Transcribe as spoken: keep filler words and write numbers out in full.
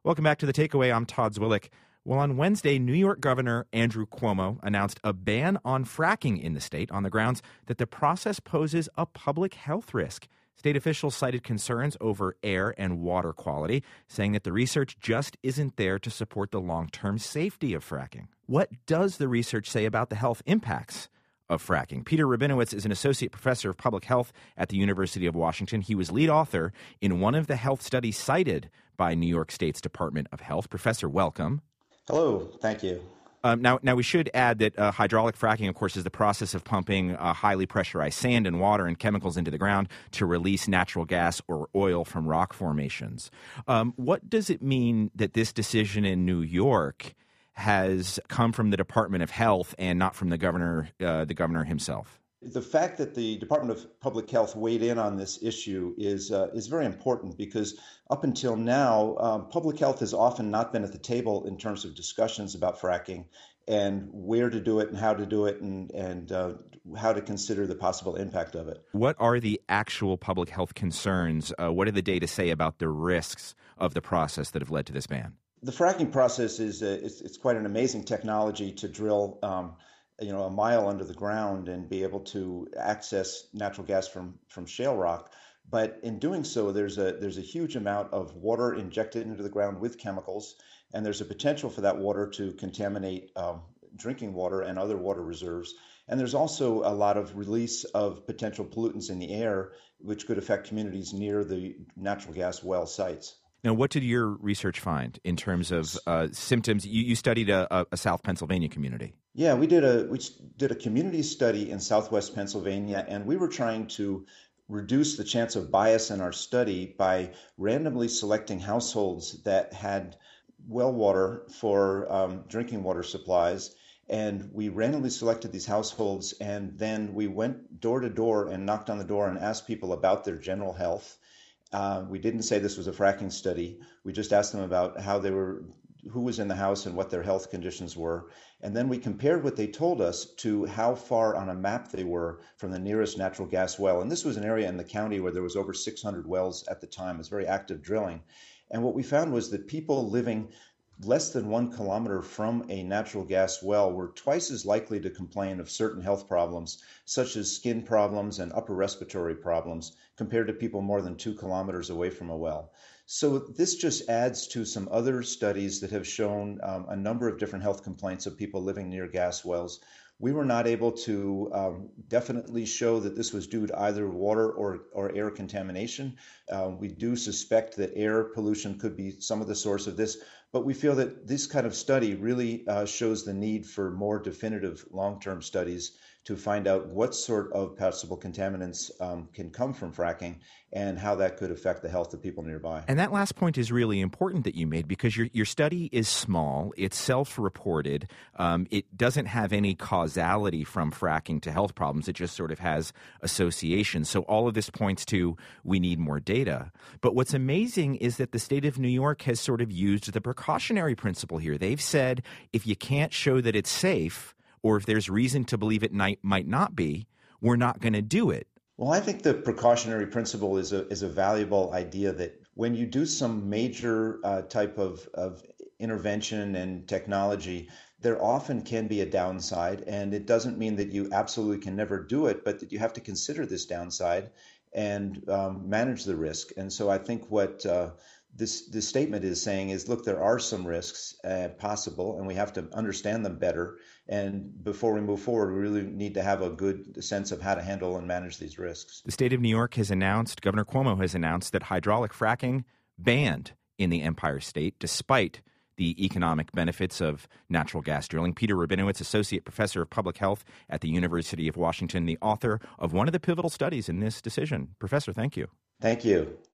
Welcome back to The Takeaway. I'm Todd Zwillich. Well, on Wednesday, New York Governor Andrew Cuomo announced a ban on fracking in the state on the grounds that the process poses a public health risk. State officials cited concerns over air and water quality, saying that the research just isn't there to support the long-term safety of fracking. What does the research say about the health impacts of fracking? Peter Rabinowitz is an associate professor of public health at the University of Washington. He was lead author in one of the health studies cited by New York State's Department of Health. Professor, welcome. Hello. Thank you. Um, now, now we should add that uh, hydraulic fracking, of course, is the process of pumping uh, highly pressurized sand and water and chemicals into the ground to release natural gas or oil from rock formations. Um, what does it mean that this decision in New York has come from the Department of Health and not from the governor, uh, the governor himself? The fact that the Department of Public Health weighed in on this issue is uh, is very important because up until now, um, public health has often not been at the table in terms of discussions about fracking and where to do it and how to do it and, and uh, how to consider the possible impact of it. What are the actual public health concerns? Uh, what do the data say about the risks of the process that have led to this ban? The fracking process is uh, it's, it's quite an amazing technology to drill um, you know, a mile under the ground and be able to access natural gas from, from shale rock. But in doing so, there's a there's a huge amount of water injected into the ground with chemicals, and there's a potential for that water to contaminate um, drinking water and other water reserves. And there's also a lot of release of potential pollutants in the air, which could affect communities near the natural gas well sites. Now, what did your research find in terms of uh, symptoms? You, you studied a, a South Pennsylvania community. Yeah, we did a we did a community study in Southwest Pennsylvania, and we were trying to reduce the chance of bias in our study by randomly selecting households that had well water for um, drinking water supplies. And we randomly selected these households, and then we went door to door and knocked on the door and asked people about their general health. Uh, we didn't say this was a fracking study. We just asked them about how they were, who was in the house and what their health conditions were. And then we compared what they told us to how far on a map they were from the nearest natural gas well. And this was an area in the county where there was over six hundred wells at the time. It was very active drilling. And what we found was that people living less than one kilometer from a natural gas well were twice as likely to complain of certain health problems, such as skin problems and upper respiratory problems, compared to people more than two kilometers away from a well. So this just adds to some other studies that have shown um, a number of different health complaints of people living near gas wells. We were not able to um, definitely show that this was due to either water or, or air contamination. Uh, we do suspect that air pollution could be some of the source of this, but we feel that this kind of study really uh, shows the need for more definitive long-term studies to find out what sort of possible contaminants um, can come from fracking and how that could affect the health of people nearby. And that last point is really important that you made because your your study is small, it's self-reported, um, it doesn't have any causality from fracking to health problems, it just sort of has association. So all of this points to we need more data. But what's amazing is that the state of New York has sort of used the precautionary principle here. They've said if you can't show that it's safe, or if there's reason to believe it might, might not be, we're not going to do it. Well, I think the precautionary principle is a is a valuable idea that when you do some major uh, type of, of intervention and technology, there often can be a downside. And it doesn't mean that you absolutely can never do it, but that you have to consider this downside and um, manage the risk. And so I think what uh, this this statement is saying is, look, there are some risks uh, possible, and we have to understand them better. And before we move forward, we really need to have a good sense of how to handle and manage these risks. The state of New York has announced, Governor Cuomo has announced that hydraulic fracking banned in the Empire State, despite the economic benefits of natural gas drilling. Peter Rabinowitz, associate professor of public health at the University of Washington, the author of one of the pivotal studies in this decision. Professor, thank you. Thank you.